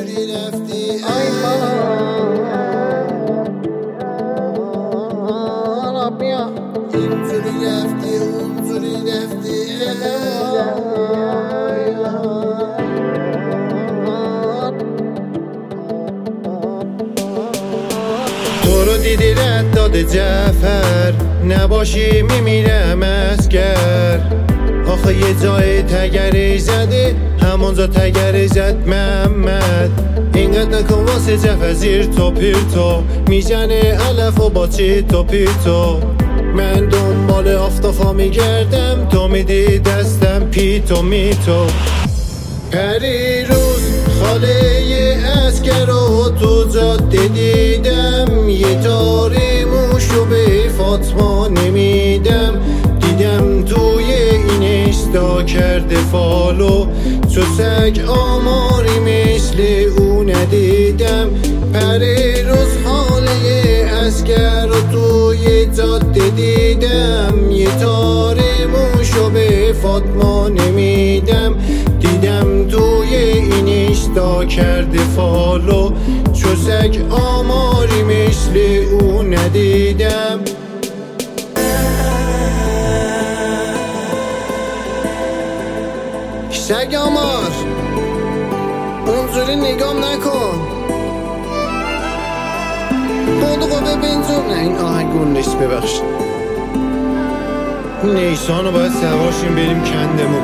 اینجوری رفتی ای بابا بیا اینجوری رفتی اونجوری رفتی تو رو دیدی رد داده جعفر نباشی میمیرم اسگر آخه یه جای تگری زدی همونجا تگری زد محمد اینقدر نکن واسه جعفر زیر تو پیر تو میزنه علف و با چی تو پیر تو من دنبال آفتافا میگردم تو میدی دستم پیتو میتو پری روز خاله اسکر رو تو جاده دیدم یه تاری موشو به فاطمه نمیدم دیدم توی این استا کرده فالو چو سگ آماری مثل او ندیدم پری روز خاله اسکر رو توی جاده دیدم یه تاری موشو به فاطمه نمیدم دیدم توی این استا کرده فالو چو سگ آماری مثل او ندیدم سگ آمار اونجوری نگام نکن بودقو ببین تو نه این آهنگون نیست ببخشید نیسانو باید سوارشیم بریم کندمون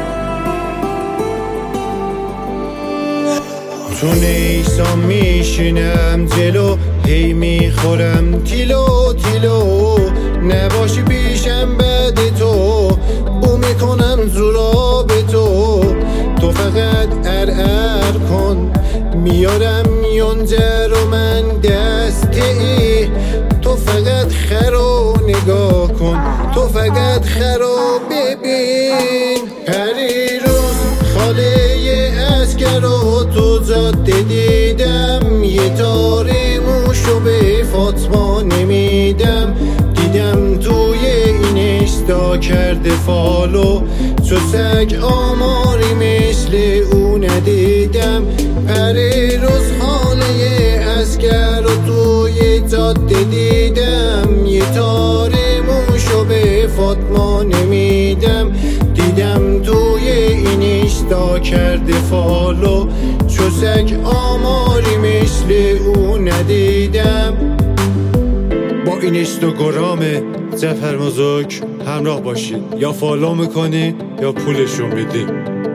تو نیسان میشینم جلو هی میخورم تیلو تیلو نباشی پیشم بعد تو بو میکنم زورا به تو تو فقط ار کن میارم یونجه رو من دسته ای تو فقط خرو نگاه کن تو فقط خرو ببین پری روز خاله اسکر رو تو جاده دیدم یه تاری موشو به فاطمه نمیدم دیدم توی این استا کرده فالو چو سگ آماری مثل او ندیدم پری روز خاله اسکر رو توی جاده دیدم یه تاری موشو به فاطمه نمیدم دیدم توی این استا کرده فالو چو سگ آماری مثل او ندیدم با این اینستاگرام جعفر موزوک همراه باشید یا فالو میکنید یا پولشون میدید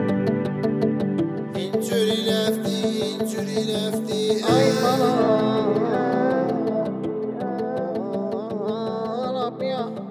اینجوری رفتی اینجوری رفتی ای بابا بیا